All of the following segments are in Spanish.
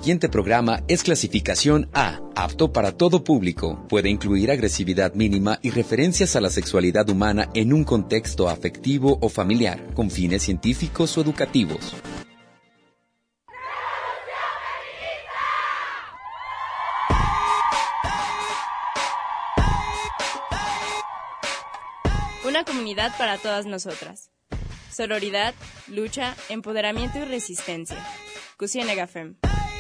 siguiente programa es clasificación A, apto para todo público. Puede incluir agresividad mínima y referencias a la sexualidad humana en un contexto afectivo o familiar, con fines científicos o educativos. Una comunidad para todas nosotras. Sororidad, lucha, empoderamiento y resistencia. Cusienega Fem.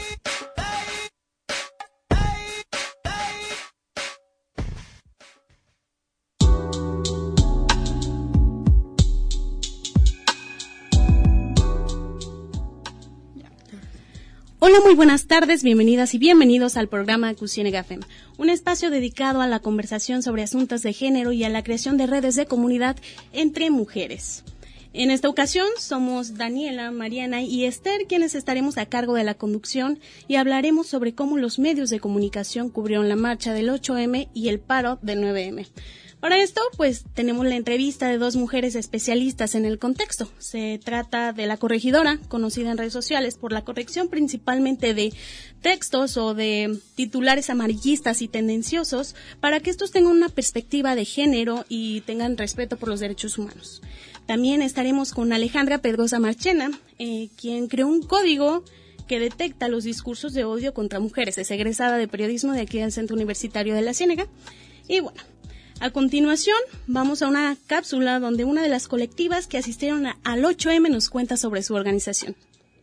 Hola, muy buenas tardes, bienvenidas y bienvenidos al programa Cusienega Fem, un espacio dedicado a la conversación sobre asuntos de género y a la creación de redes de comunidad entre mujeres. En esta ocasión somos Daniela, Mariana y Esther quienes estaremos a cargo de la conducción y hablaremos sobre cómo los medios de comunicación cubrieron la marcha del 8M y el paro del 9M. Para esto, pues, tenemos la entrevista de dos mujeres especialistas en el contexto. Se trata de la corregidora, conocida en redes sociales por la corrección principalmente de textos o de titulares amarillistas y tendenciosos para que estos tengan una perspectiva de género y tengan respeto por los derechos humanos. También estaremos con Alejandra Pedrosa Marchena, quien creó un código que detecta los discursos de odio contra mujeres. Es egresada de periodismo de aquí del Centro Universitario de la Ciénega. Y bueno, a continuación vamos a una cápsula donde una de las colectivas que asistieron al 8M nos cuenta sobre su organización.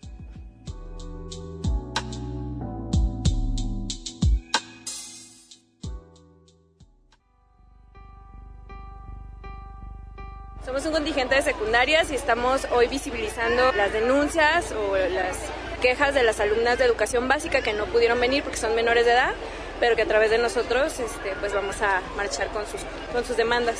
Somos un contingente de secundarias y estamos hoy visibilizando las denuncias o las quejas de las alumnas de educación básica que no pudieron venir porque son menores de edad, pero que a través de nosotros pues vamos a marchar con sus demandas.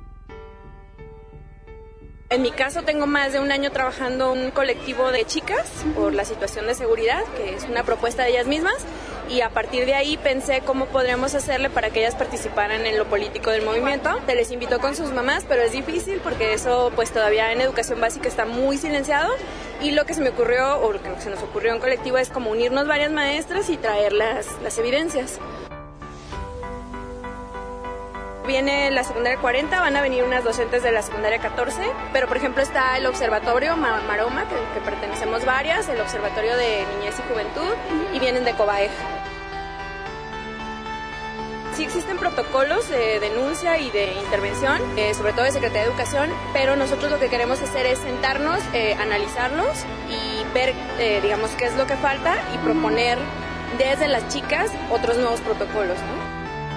En mi caso tengo más de un año trabajando en un colectivo de chicas por la situación de seguridad, que es una propuesta de ellas mismas, y a partir de ahí pensé cómo podríamos hacerle para que ellas participaran en lo político del movimiento. Se les invitó con sus mamás, pero es difícil porque eso pues todavía en educación básica está muy silenciado, y lo que se me ocurrió, o lo que se nos ocurrió en colectivo, es como unirnos varias maestras y traer las evidencias. Viene la secundaria 40, van a venir unas docentes de la secundaria 14, pero por ejemplo está el observatorio Maroma, que pertenecemos varias, el observatorio de niñez y juventud, y vienen de Cobaej. Sí existen protocolos de denuncia y de intervención, sobre todo de Secretaría de Educación, pero nosotros lo que queremos hacer es sentarnos, analizarlos y ver, digamos, qué es lo que falta y proponer desde las chicas otros nuevos protocolos, ¿no?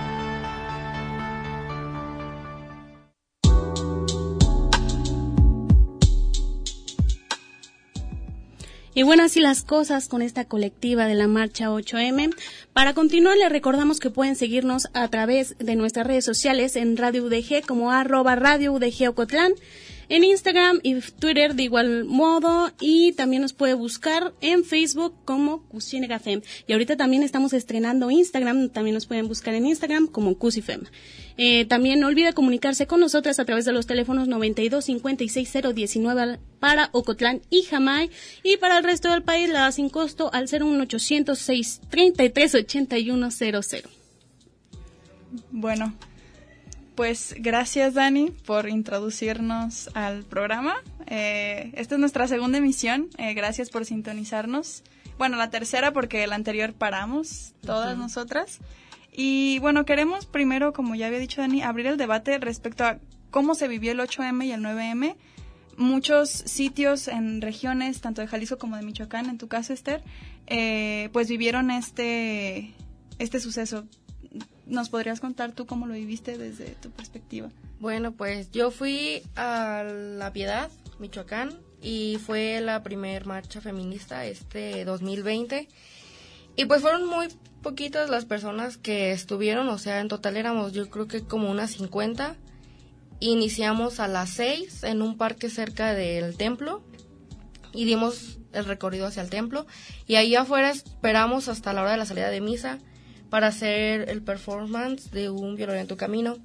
Y bueno, así las cosas con esta colectiva de la marcha 8M. Para continuar, les recordamos que pueden seguirnos a través de nuestras redes sociales en Radio UDG como @Radio UDG Ocotlán, en Instagram y Twitter de igual modo, y también nos puede buscar en Facebook como Cusienega Fem. Y ahorita también estamos estrenando Instagram, también nos pueden buscar en Instagram como Cusifem. También no olvide comunicarse con nosotras a través de los teléfonos 92 56 019 para Ocotlán y Jamay, y para el resto del país la da sin costo al 01800 633 8100. Bueno, pues gracias Dani por introducirnos al programa. Esta es nuestra segunda emisión, gracias por sintonizarnos. Bueno, la tercera porque la anterior paramos todas nosotras. Y bueno, queremos primero, como ya había dicho Dani, abrir el debate respecto a cómo se vivió el 8M y el 9M. Muchos sitios en regiones, tanto de Jalisco como de Michoacán, en tu caso Esther, pues vivieron este suceso. ¿Nos podrías contar tú cómo lo viviste desde tu perspectiva? Bueno, pues yo fui a La Piedad, Michoacán, y fue la primer marcha feminista 2020. Y pues fueron muy poquitas las personas que estuvieron, o sea, en total éramos yo creo que como unas 50. Iniciamos a las 6 en un parque cerca del templo y dimos el recorrido hacia el templo. Y ahí afuera esperamos hasta la hora de la salida de misa para hacer el performance de Un Violento Camino.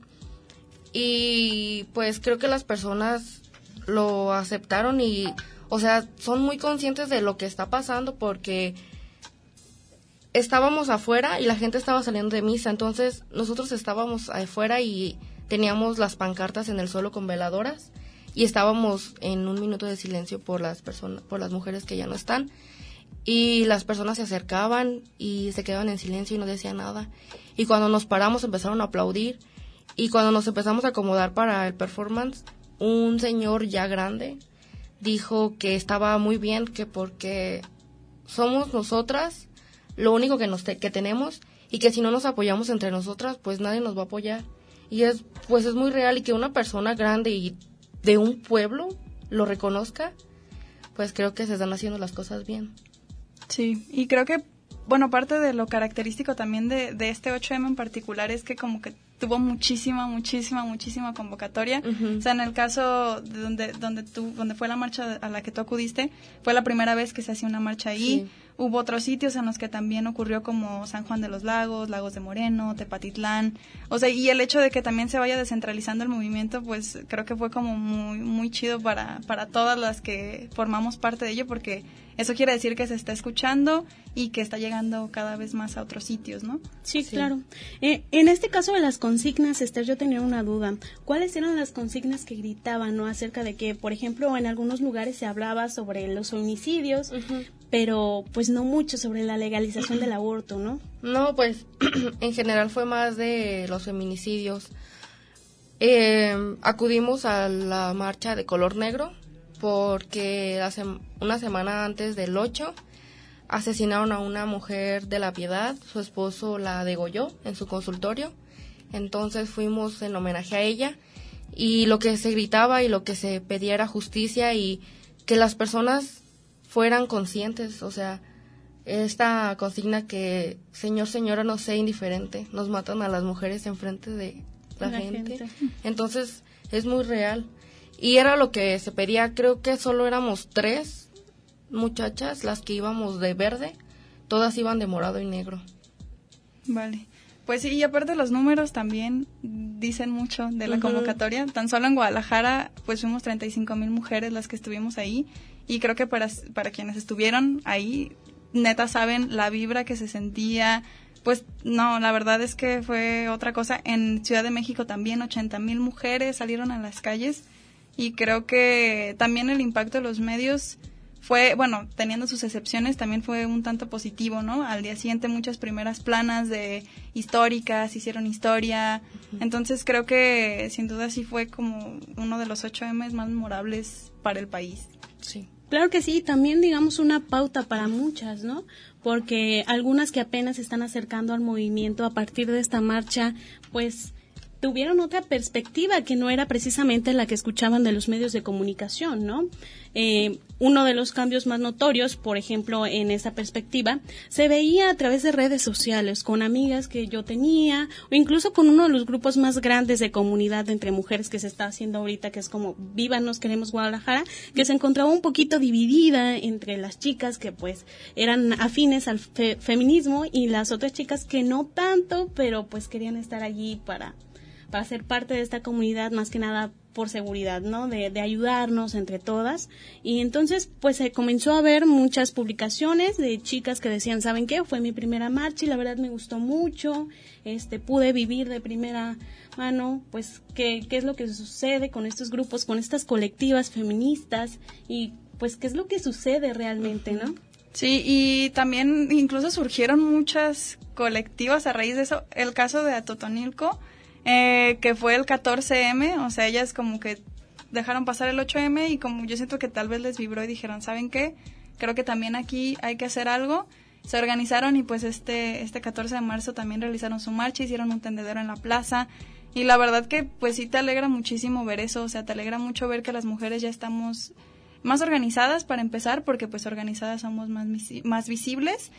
Y pues creo que las personas lo aceptaron y, o sea, son muy conscientes de lo que está pasando porque estábamos afuera y la gente estaba saliendo de misa, entonces nosotros estábamos afuera y teníamos las pancartas en el suelo con veladoras y estábamos en un minuto de silencio por las personas, por las mujeres que ya no están, y las personas se acercaban y se quedaban en silencio y no decían nada, y cuando nos paramos empezaron a aplaudir, y cuando nos empezamos a acomodar para el performance, un señor ya grande dijo que estaba muy bien, que porque somos nosotras lo único que tenemos, y que si no nos apoyamos entre nosotras, pues nadie nos va a apoyar. Y es muy real, y que una persona grande y de un pueblo lo reconozca, pues creo que se están haciendo las cosas bien. Sí, y creo que, bueno, parte de lo característico también de este 8M en particular es que como que tuvo muchísima convocatoria. Uh-huh. O sea, en el caso de donde fue la marcha a la que tú acudiste, fue la primera vez que se hacía una marcha ahí. Sí. Hubo otros sitios en los que también ocurrió, como San Juan de los Lagos, Lagos de Moreno, Tepatitlán. O sea, y el hecho de que también se vaya descentralizando el movimiento, pues creo que fue como muy chido para todas las que formamos parte de ello, porque eso quiere decir que se está escuchando y que está llegando cada vez más a otros sitios, ¿no? Sí, claro. En este caso de las consignas, Esther, yo tenía una duda. ¿Cuáles eran las consignas que gritaban, no? Acerca de que, por ejemplo, en algunos lugares se hablaba sobre los feminicidios, uh-huh, pero pues no mucho sobre la legalización del aborto, ¿no? No, pues en general fue más de los feminicidios. Acudimos a la marcha de color negro porque una semana antes del 8 asesinaron a una mujer de La Piedad, su esposo la degolló en su consultorio, entonces fuimos en homenaje a ella, y lo que se gritaba y lo que se pedía era justicia y que las personas fueran conscientes. O sea, esta consigna que señor, señora, no sea indiferente, nos matan a las mujeres enfrente de la gente. Entonces es muy real, y era lo que se pedía. Creo que solo éramos 3 muchachas las que íbamos de verde, todas iban de morado y negro. Vale, pues sí, y aparte los números también dicen mucho de la convocatoria. Tan solo en Guadalajara pues fuimos 35,000 mujeres las que estuvimos ahí, y creo que para quienes estuvieron ahí, neta saben la vibra que se sentía. Pues no, la verdad es que fue otra cosa. En Ciudad de México también 80,000 mujeres salieron a las calles, y creo que también el impacto de los medios fue, bueno, teniendo sus excepciones, también fue un tanto positivo, ¿no? Al día siguiente muchas primeras planas de históricas hicieron historia. Uh-huh. Entonces creo que sin duda sí fue como uno de los 8M más memorables para el país. Sí. Claro que sí, también digamos una pauta para muchas, ¿no? Porque algunas que apenas se están acercando al movimiento a partir de esta marcha, pues tuvieron otra perspectiva que no era precisamente la que escuchaban de los medios de comunicación, ¿no? Uno de los cambios más notorios, por ejemplo, en esa perspectiva, se veía a través de redes sociales, con amigas que yo tenía, o incluso con uno de los grupos más grandes de comunidad entre mujeres que se está haciendo ahorita, que es como Viva Nos Queremos Guadalajara, que se encontraba un poquito dividida entre las chicas que pues eran afines al feminismo y las otras chicas que no tanto, pero pues querían estar allí para ser parte de esta comunidad, más que nada por seguridad, ¿no? De ayudarnos entre todas. Y entonces, pues se comenzó a ver muchas publicaciones de chicas que decían, ¿saben qué? Fue mi primera marcha y la verdad me gustó mucho, pude vivir de primera mano, pues, qué es lo que sucede con estos grupos, con estas colectivas feministas, y pues, qué es lo que sucede realmente, ¿no? Sí, y también incluso surgieron muchas colectivas a raíz de eso. El caso de Atotonilco, que fue el 14M, o sea, ellas como que dejaron pasar el 8M y como yo siento que tal vez les vibró y dijeron, ¿saben qué? Creo que también aquí hay que hacer algo. Se organizaron y pues este 14 de marzo también realizaron su marcha, hicieron un tendedero en la plaza, y la verdad que pues sí te alegra muchísimo ver eso. O sea, te alegra mucho ver que las mujeres ya estamos más organizadas, para empezar, porque pues organizadas somos más visibles,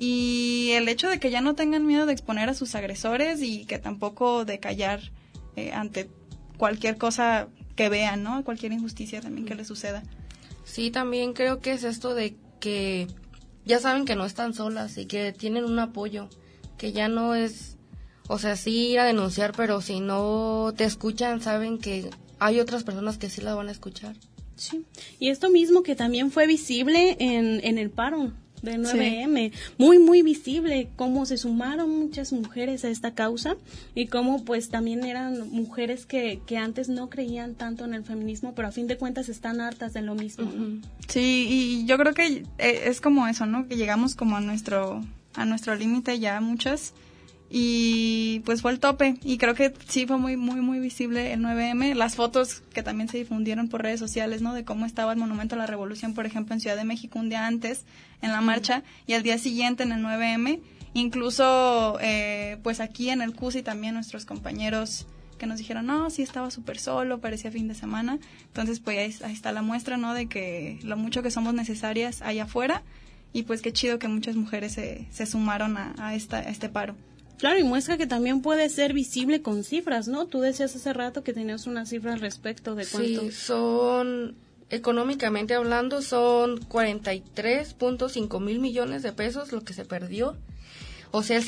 y el hecho de que ya no tengan miedo de exponer a sus agresores y que tampoco de callar ante cualquier cosa que vean, ¿no? Cualquier injusticia también que les suceda. Sí, también creo que es esto de que ya saben que no están solas y que tienen un apoyo, que ya no es, o sea, sí ir a denunciar, pero si no te escuchan, saben que hay otras personas que sí la van a escuchar. Sí, y esto mismo que también fue visible en el paro del 9M, muy, muy visible, cómo se sumaron muchas mujeres a esta causa y cómo pues también eran mujeres que antes no creían tanto en el feminismo, pero a fin de cuentas están hartas de lo mismo, ¿no? Sí, y yo creo que es como eso, ¿no? Que llegamos como a nuestro límite ya muchas, y pues fue el tope, y creo que sí fue muy, muy, muy visible el 9M, las fotos que también se difundieron por redes sociales, ¿no? De cómo estaba el Monumento a la Revolución, por ejemplo, en Ciudad de México un día antes, en la marcha, y al día siguiente en el 9M, incluso pues aquí en el CUSI también nuestros compañeros que nos dijeron, no, sí estaba súper solo, parecía fin de semana, entonces pues ahí está la muestra, ¿no? De que lo mucho que somos necesarias allá afuera, y pues qué chido que muchas mujeres se sumaron a este paro. Claro, y muestra que también puede ser visible con cifras, ¿no? Tú decías hace rato que tenías una cifra al respecto de cuánto. Sí, económicamente hablando, son 43.5 mil millones de pesos lo que se perdió. O sea, el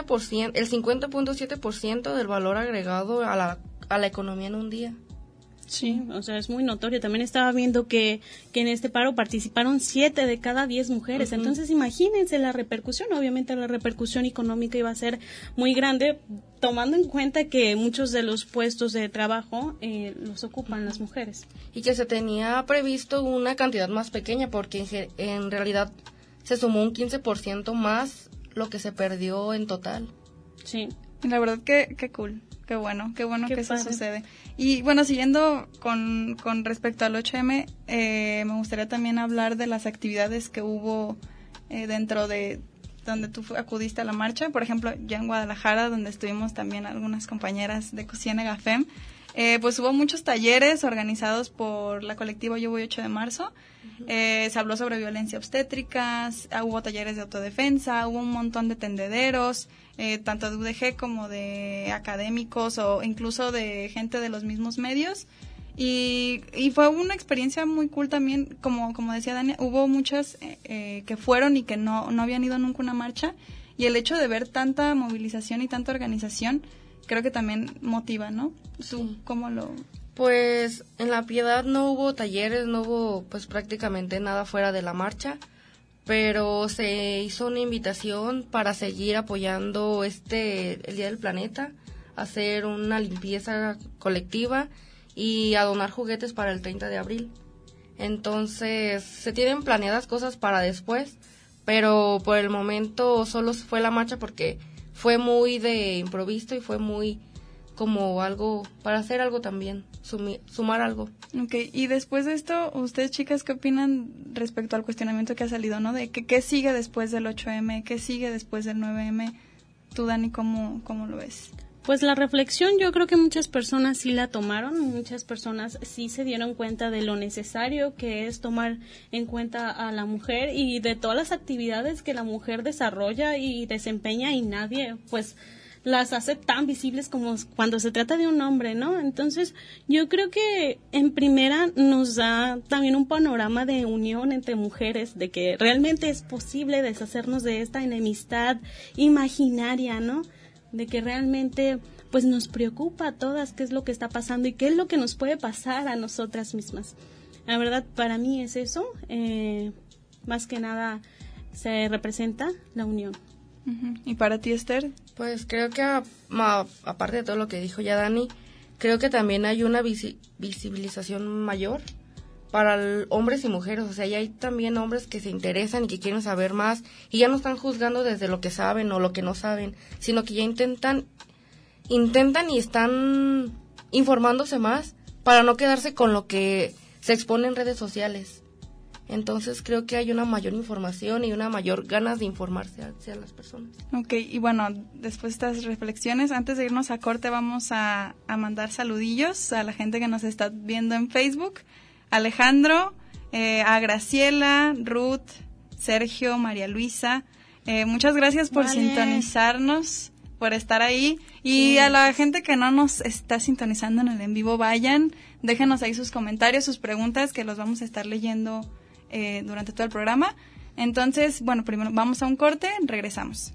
50.7% del valor agregado a la economía en un día. Sí, o sea, es muy notorio. También estaba viendo que en este paro participaron 7 de cada 10 mujeres. Entonces, imagínense la repercusión. Obviamente, la repercusión económica iba a ser muy grande, tomando en cuenta que muchos de los puestos de trabajo los ocupan las mujeres. Y que se tenía previsto una cantidad más pequeña, porque en realidad se sumó un 15% más lo que se perdió en total. Sí. La verdad que cool. Qué bueno Qué que eso padre. sucede. Y bueno, siguiendo con respecto al 8M, me gustaría también hablar de las actividades que hubo dentro de donde tú acudiste a la marcha. Por ejemplo, ya en Guadalajara, donde estuvimos también algunas compañeras de Cusiénega FEM, pues hubo muchos talleres organizados por la colectiva Yo Voy 8 de marzo. Se habló sobre violencia obstétrica, hubo talleres de autodefensa, hubo un montón de tendederos, tanto de UDG como de académicos o incluso de gente de los mismos medios. Y fue una experiencia muy cool también, como decía Dani, hubo muchas que fueron y que no habían ido nunca a una marcha, y el hecho de ver tanta movilización y tanta organización creo que también motiva, ¿no? ¿Tú cómo lo...? Pues en La Piedad no hubo talleres, no hubo pues prácticamente nada fuera de la marcha, pero se hizo una invitación para seguir apoyando el Día del Planeta, hacer una limpieza colectiva y a donar juguetes para el 30 de abril. Entonces se tienen planeadas cosas para después, pero por el momento solo fue la marcha porque fue muy de improviso y fue muy como algo, para hacer algo también, sumar algo. Okay, y después de esto, ustedes chicas, ¿qué opinan respecto al cuestionamiento que ha salido, no? De qué sigue después del 8M, qué sigue después del 9M. Tú, Dani, ¿cómo lo ves? Pues la reflexión yo creo que muchas personas sí la tomaron, muchas personas sí se dieron cuenta de lo necesario que es tomar en cuenta a la mujer y de todas las actividades que la mujer desarrolla y desempeña y nadie pues las hace tan visibles como cuando se trata de un hombre, ¿no? Entonces yo creo que en primera nos da también un panorama de unión entre mujeres, de que realmente es posible deshacernos de esta enemistad imaginaria, ¿no? De que realmente pues nos preocupa a todas qué es lo que está pasando y qué es lo que nos puede pasar a nosotras mismas. La verdad, para mí es eso, más que nada se representa la unión. Uh-huh. ¿Y para ti, Esther? Pues creo que aparte de todo lo que dijo ya Dani, creo que también hay una visibilización mayor para hombres y mujeres. O sea, ya hay también hombres que se interesan y que quieren saber más y ya no están juzgando desde lo que saben o lo que no saben, sino que ya intentan y están informándose más para no quedarse con lo que se expone en redes sociales. Entonces creo que hay una mayor información y una mayor ganas de informarse hacia las personas. Ok, y bueno, después de estas reflexiones, antes de irnos a corte vamos a mandar saludillos a la gente que nos está viendo en Facebook. Alejandro, a Graciela, Ruth, Sergio, María Luisa, muchas gracias por sintonizarnos, por estar ahí. Y a la gente que no nos está sintonizando en el en vivo, vayan, déjenos ahí sus comentarios, sus preguntas, que los vamos a estar leyendo durante todo el programa. Entonces, bueno, primero vamos a un corte, regresamos.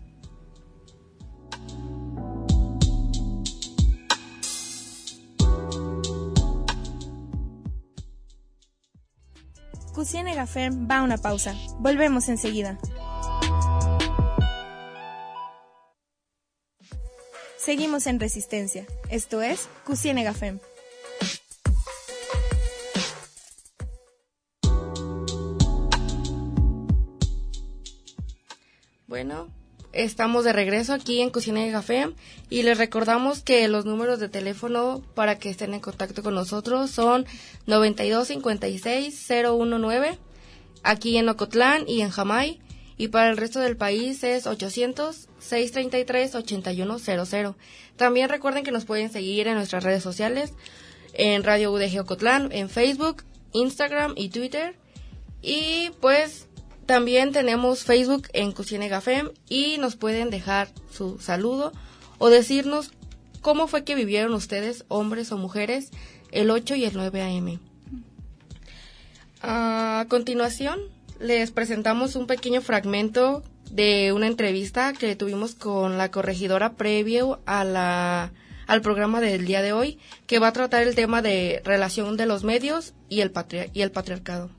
Cusiénega FEM va a una pausa. Volvemos enseguida. Seguimos en Resistencia. Esto es Cuciénega FM. Bueno, estamos de regreso aquí en Cuciénega FM y les recordamos que los números de teléfono para que estén en contacto con nosotros son 9256-019 aquí en Ocotlán y en Jamay, y para el resto del país es 800-633-8100. También recuerden que nos pueden seguir en nuestras redes sociales, en Radio UDG Ocotlán, en Facebook, Instagram y Twitter, y pues también tenemos Facebook en Cuciénega FM y nos pueden dejar su saludo o decirnos cómo fue que vivieron ustedes, hombres o mujeres, el 8 y el 9 AM. A continuación, les presentamos un pequeño fragmento de una entrevista que tuvimos con la corregidora previo al programa del día de hoy, que va a tratar el tema de relación de los medios y el patriarcado.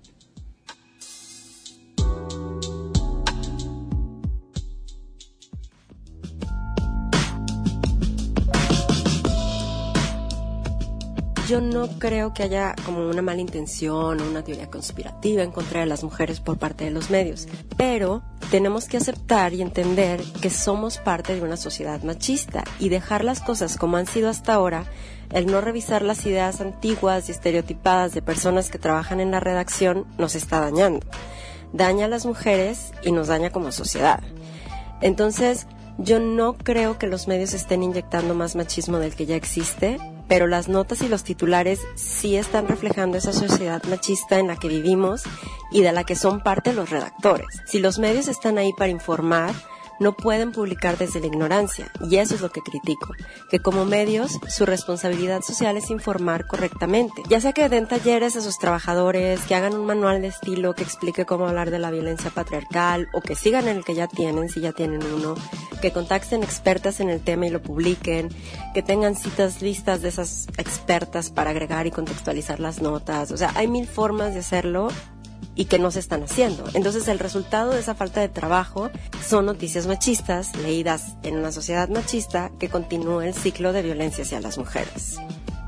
Yo no creo que haya como una mala intención o una teoría conspirativa en contra de las mujeres por parte de los medios, pero tenemos que aceptar y entender que somos parte de una sociedad machista y dejar las cosas como han sido hasta ahora, el no revisar las ideas antiguas y estereotipadas de personas que trabajan en la redacción nos está dañando. Daña a las mujeres y nos daña como sociedad. Entonces, yo no creo que los medios estén inyectando más machismo del que ya existe, pero las notas y los titulares sí están reflejando esa sociedad machista en la que vivimos y de la que son parte los redactores. Si los medios están ahí para informar, no pueden publicar desde la ignorancia, y eso es lo que critico, que como medios su responsabilidad social es informar correctamente, ya sea que den talleres a sus trabajadores, que hagan un manual de estilo que explique cómo hablar de la violencia patriarcal, o que sigan en el que ya tienen, si ya tienen uno, que contacten expertas en el tema y lo publiquen, que tengan citas listas de esas expertas para agregar y contextualizar las notas. O sea, hay 1000 formas de hacerlo y que no se están haciendo. Entonces el resultado de esa falta de trabajo son noticias machistas leídas en una sociedad machista que continúa el ciclo de violencia hacia las mujeres.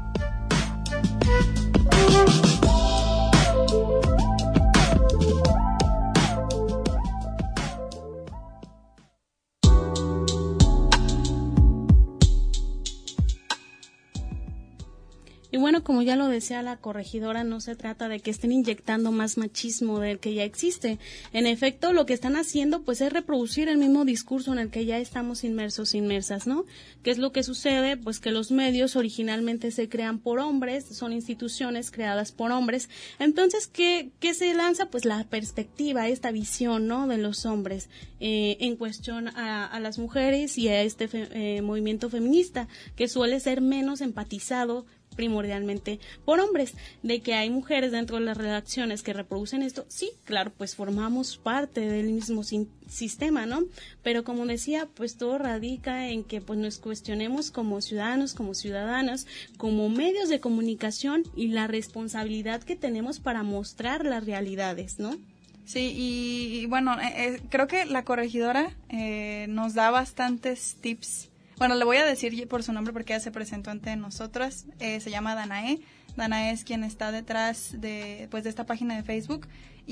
Y bueno, como ya lo decía la corregidora, no se trata de que estén inyectando más machismo del que ya existe. En efecto, lo que están haciendo pues es reproducir el mismo discurso en el que ya estamos inmersas, ¿no? ¿Qué es lo que sucede? Pues que los medios originalmente se crean por hombres, son instituciones creadas por hombres. Entonces, ¿qué se lanza? Pues la perspectiva, esta visión, ¿no? De los hombres en cuestión a las mujeres y a este movimiento feminista, que suele ser menos empatizado primordialmente por hombres. De que hay mujeres dentro de las redacciones que reproducen esto, sí, claro, pues formamos parte del mismo sistema, ¿no? Pero como decía, pues todo radica en que pues nos cuestionemos como ciudadanos, como ciudadanas, como medios de comunicación y la responsabilidad que tenemos para mostrar las realidades, ¿no? Sí, y bueno, creo que la corregidora nos da bastantes tips. Bueno, le voy a decir por su nombre porque ella se presentó ante nosotras. Se llama Danae. Danae es quien está detrás de esta página de Facebook.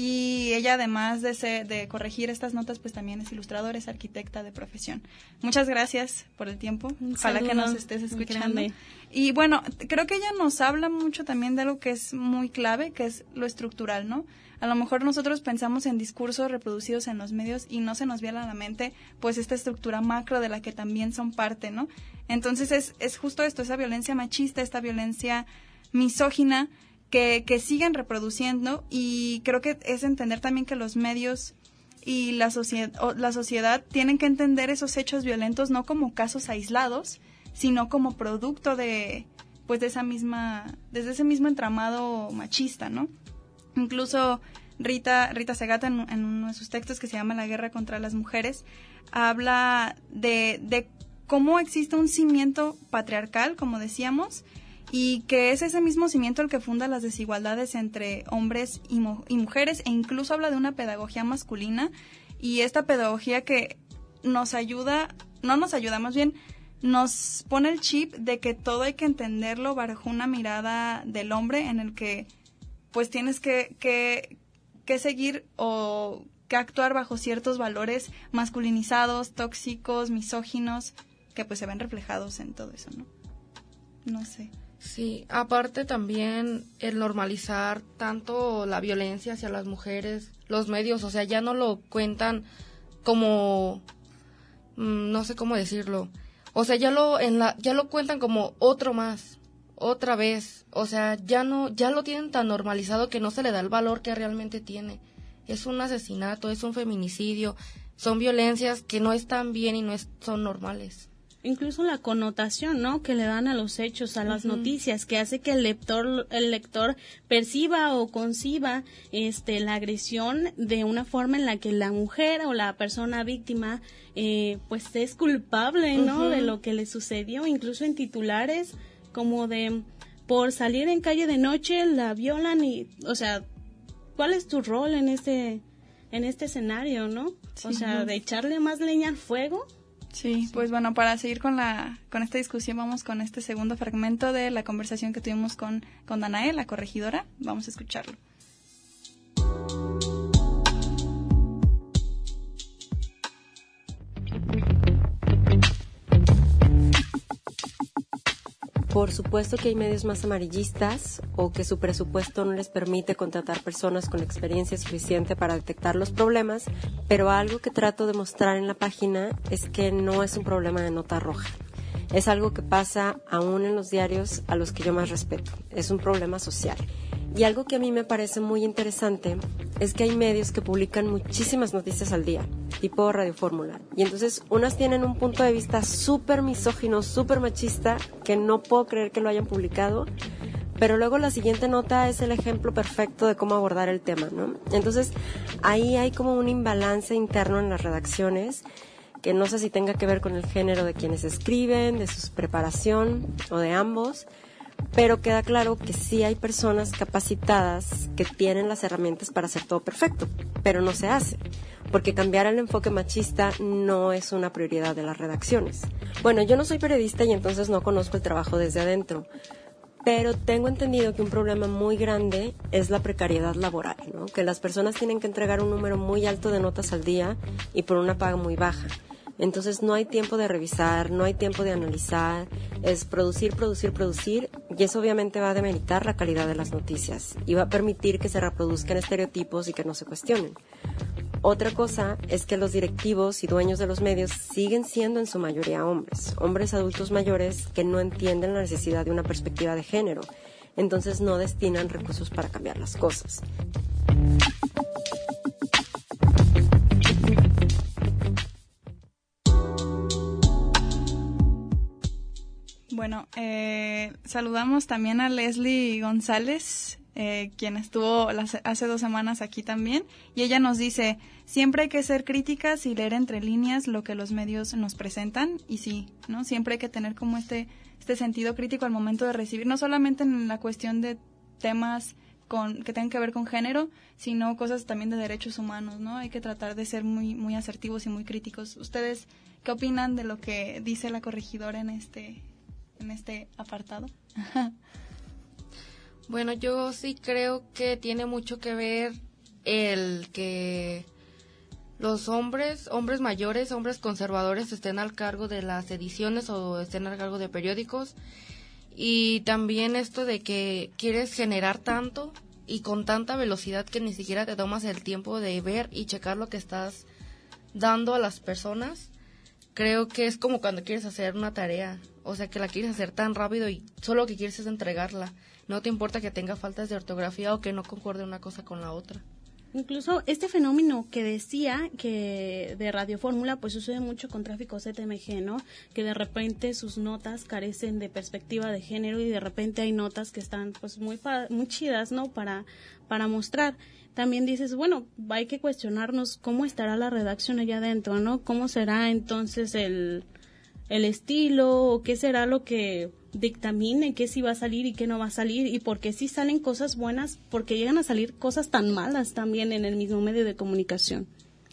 Y ella, además de corregir estas notas, pues también es ilustradora, es arquitecta de profesión. Muchas gracias por el tiempo. Ojalá que nos estés escuchando. Y bueno, creo que ella nos habla mucho también de algo que es muy clave, que es lo estructural, ¿no? A lo mejor nosotros pensamos en discursos reproducidos en los medios y no se nos viene a la mente pues esta estructura macro de la que también son parte, ¿no? Entonces es justo esto, esa violencia machista, esta violencia misógina que siguen reproduciendo, y creo que es entender también que los medios y la sociedad tienen que entender esos hechos violentos no como casos aislados, sino como producto de ese mismo entramado machista, ¿no? Incluso Rita Segato en uno de sus textos que se llama La guerra contra las mujeres habla de cómo existe un cimiento patriarcal, como decíamos, y que es ese mismo cimiento el que funda las desigualdades entre hombres y mujeres, e incluso habla de una pedagogía masculina, y esta pedagogía que más bien nos pone el chip de que todo hay que entenderlo bajo una mirada del hombre, en el que pues tienes que seguir o que actuar bajo ciertos valores masculinizados, tóxicos, misóginos, que pues se ven reflejados en todo eso, ¿no? No sé. Sí, aparte también el normalizar tanto la violencia hacia las mujeres, los medios, o sea, ya no lo cuentan como, no sé cómo decirlo, o sea, ya lo cuentan como otro más, otra vez, o sea, ya lo tienen tan normalizado que no se le da el valor que realmente tiene. Es un asesinato, es un feminicidio, son violencias que no están bien y son normales. Incluso la connotación, ¿no?, que le dan a los hechos, a las noticias, que hace que el lector perciba o conciba la agresión de una forma en la que la mujer o la persona víctima pues es culpable, ¿no?, de lo que le sucedió, incluso en titulares como de por salir en calle de noche la violan y, o sea, ¿cuál es tu rol en este escenario, no? Sí, o sea, de echarle más leña al fuego. Sí, pues bueno, para seguir con esta discusión, vamos con este segundo fragmento de la conversación que tuvimos con Danae, la corregidora. Vamos a escucharlo. Por supuesto que hay medios más amarillistas o que su presupuesto no les permite contratar personas con experiencia suficiente para detectar los problemas, pero algo que trato de mostrar en la página es que no es un problema de nota roja. Es algo que pasa aún en los diarios a los que yo más respeto. Es un problema social. Y algo que a mí me parece muy interesante es que hay medios que publican muchísimas noticias al día, tipo Radio Fórmula. Y entonces unas tienen un punto de vista súper misógino, súper machista, que no puedo creer que lo hayan publicado, pero luego la siguiente nota es el ejemplo perfecto de cómo abordar el tema, ¿no? Entonces ahí hay como un imbalance interno en las redacciones, que no sé si tenga que ver con el género de quienes escriben, de su preparación o de ambos, pero queda claro que sí hay personas capacitadas que tienen las herramientas para hacer todo perfecto, pero no se hace, porque cambiar el enfoque machista no es una prioridad de las redacciones. Bueno, yo no soy periodista y entonces no conozco el trabajo desde adentro, pero tengo entendido que un problema muy grande es la precariedad laboral, ¿no? Que las personas tienen que entregar un número muy alto de notas al día y por una paga muy baja. Entonces no hay tiempo de revisar, no hay tiempo de analizar, es producir, y eso obviamente va a demeritar la calidad de las noticias y va a permitir que se reproduzcan estereotipos y que no se cuestionen. Otra cosa es que los directivos y dueños de los medios siguen siendo en su mayoría hombres adultos mayores que no entienden la necesidad de una perspectiva de género, entonces no destinan recursos para cambiar las cosas. Bueno, saludamos también a Leslie González, quien estuvo hace 2 semanas aquí también, y ella nos dice, siempre hay que ser críticas y leer entre líneas lo que los medios nos presentan, y sí, ¿no? Siempre hay que tener como este sentido crítico al momento de recibir, no solamente en la cuestión de temas que tengan que ver con género, sino cosas también de derechos humanos, ¿no? Hay que tratar de ser muy, muy asertivos y muy críticos. ¿Ustedes qué opinan de lo que dice la corregidora en este apartado? Bueno, yo sí creo que tiene mucho que ver el que los hombres mayores, hombres conservadores estén al cargo de las ediciones o estén al cargo de periódicos, y también esto de que quieres generar tanto y con tanta velocidad que ni siquiera te tomas el tiempo de ver y checar lo que estás dando a las personas. Creo que es como cuando quieres hacer una tarea, o sea, que la quieres hacer tan rápido y solo lo que quieres es entregarla. No te importa que tenga faltas de ortografía o que no concuerde una cosa con la otra. Incluso este fenómeno que decía que de Radio Fórmula, pues sucede mucho con Tráfico ZMG, ¿no? Que de repente sus notas carecen de perspectiva de género y de repente hay notas que están pues muy chidas, ¿no? Para mostrar. También dices, bueno, hay que cuestionarnos cómo estará la redacción allá adentro, ¿no? ¿Cómo será entonces el estilo o qué será lo que dictamine qué sí va a salir y qué no va a salir, y por qué sí salen cosas buenas, porque llegan a salir cosas tan malas también en el mismo medio de comunicación?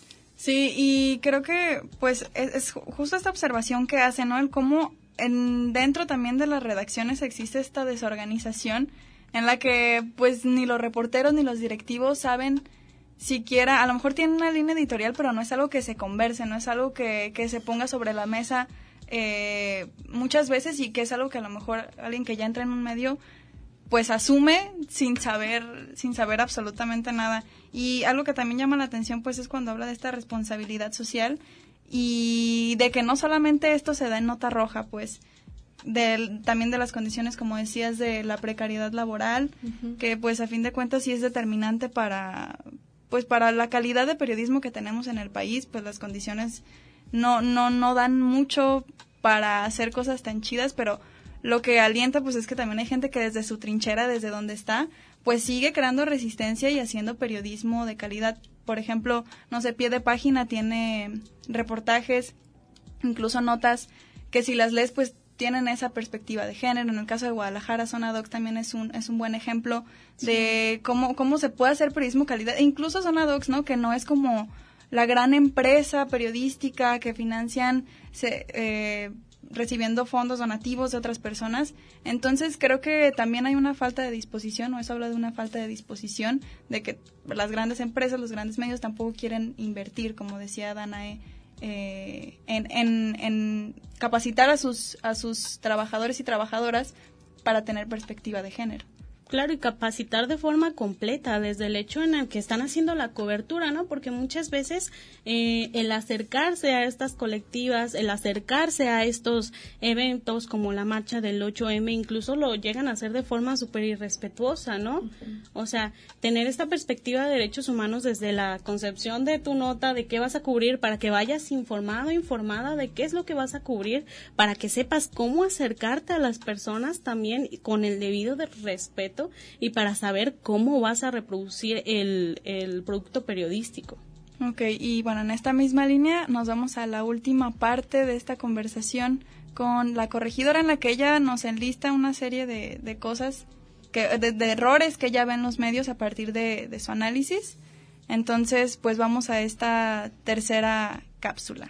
Sí, y creo que pues es justo esta observación que hace, ¿no? El cómo dentro también de las redacciones existe esta desorganización en la que pues ni los reporteros ni los directivos saben siquiera, a lo mejor tienen una línea editorial, pero no es algo que se converse, no es algo que se ponga sobre la mesa muchas veces, y que es algo que a lo mejor alguien que ya entra en un medio pues asume sin saber absolutamente nada. Y algo que también llama la atención pues es cuando habla de esta responsabilidad social y de que no solamente esto se da en nota roja, pues también de las condiciones, como decías, de la precariedad laboral, que pues a fin de cuentas sí es determinante para la calidad de periodismo que tenemos en el país. Pues las condiciones no dan mucho para hacer cosas tan chidas, pero lo que alienta pues es que también hay gente que desde su trinchera, desde donde está, pues sigue creando resistencia y haciendo periodismo de calidad. Por ejemplo, no sé, Pie de Página tiene reportajes, incluso notas que si las lees pues tienen esa perspectiva de género. En el caso de Guadalajara, Zona Docs también es un buen ejemplo de cómo se puede hacer periodismo de calidad. E incluso Zona Docs, ¿no? Que no es como la gran empresa periodística que financian recibiendo fondos donativos de otras personas. Entonces creo que también hay una falta de disposición, o eso habla de una falta de disposición, de que las grandes empresas, los grandes medios tampoco quieren invertir, como decía Danae, en capacitar a sus trabajadores y trabajadoras para tener perspectiva de género. Claro, y capacitar de forma completa, desde el hecho en el que están haciendo la cobertura, ¿no? Porque muchas veces el acercarse a estas colectivas, el acercarse a estos eventos como la marcha del 8M, incluso lo llegan a hacer de forma súper irrespetuosa, ¿no? O sea, tener esta perspectiva de derechos humanos desde la concepción de tu nota, de qué vas a cubrir, para que vayas informado, informada de qué es lo que vas a cubrir, para que sepas cómo acercarte a las personas también con el debido respeto, y para saber cómo vas a reproducir el producto periodístico. Ok, y bueno, en esta misma línea nos vamos a la última parte de esta conversación con la corregidora, en la que ella nos enlista una serie de cosas, de errores que ella ve en los medios a partir de su análisis. Entonces, pues vamos a esta tercera cápsula.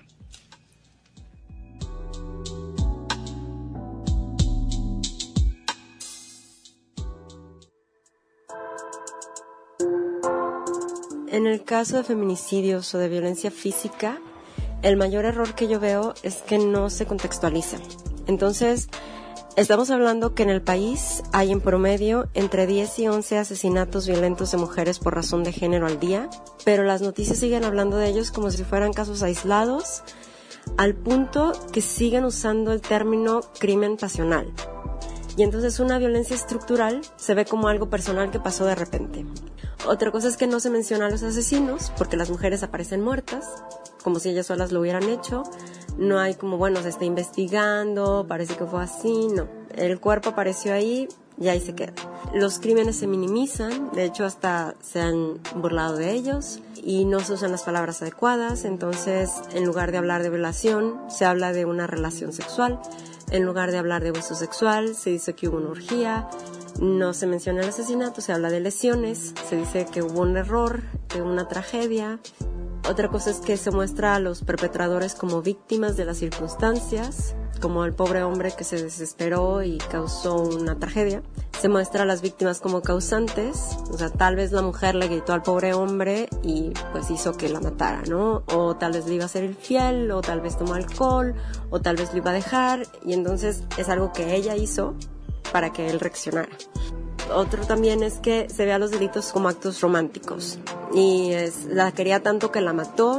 En el caso de feminicidios o de violencia física, el mayor error que yo veo es que no se contextualiza. Entonces, estamos hablando que en el país hay en promedio entre 10 y 11 asesinatos violentos de mujeres por razón de género al día, pero las noticias siguen hablando de ellos como si fueran casos aislados, al punto que siguen usando el término crimen pasional. Y entonces una violencia estructural se ve como algo personal que pasó de repente. Otra cosa es que no se menciona a los asesinos, porque las mujeres aparecen muertas, como si ellas solas lo hubieran hecho. No hay como, bueno, se está investigando, parece que fue así, no. El cuerpo apareció ahí y ahí se queda. Los crímenes se minimizan, de hecho hasta se han burlado de ellos y no se usan las palabras adecuadas. Entonces, en lugar de hablar de violación, se habla de una relación sexual. En lugar de hablar de abuso sexual, se dice que hubo una orgía. No se menciona el asesinato, se habla de lesiones, se dice que hubo un error, que hubo una tragedia. Otra cosa es que se muestra a los perpetradores como víctimas de las circunstancias, como el pobre hombre que se desesperó y causó una tragedia. Se muestra a las víctimas como causantes, o sea, tal vez la mujer le gritó al pobre hombre y pues hizo que la matara, ¿no? O tal vez le iba a ser infiel, o tal vez tomó alcohol, o tal vez lo iba a dejar, y entonces es algo que ella hizo para que él reaccionara. Otro también es que se ve a los delitos como actos románticos, y la quería tanto que la mató,